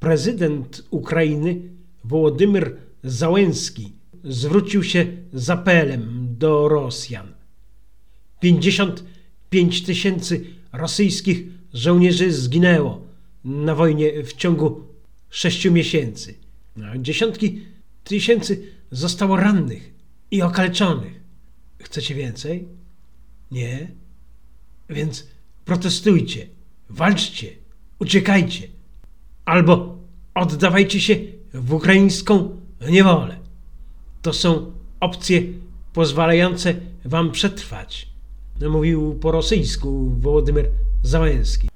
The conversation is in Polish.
prezydent Ukrainy Wołodymyr Załęski zwrócił się z apelem do Rosjan. 55 000 rosyjskich żołnierzy zginęło na wojnie w ciągu 6 miesięcy. Dziesiątki tysięcy zostało rannych i okaleczonych. Chcecie więcej? Nie? Więc protestujcie, walczcie, uciekajcie, albo oddawajcie się w ukraińską niewolę. To są opcje pozwalające wam przetrwać, mówił po rosyjsku Wołodymyr Załęski.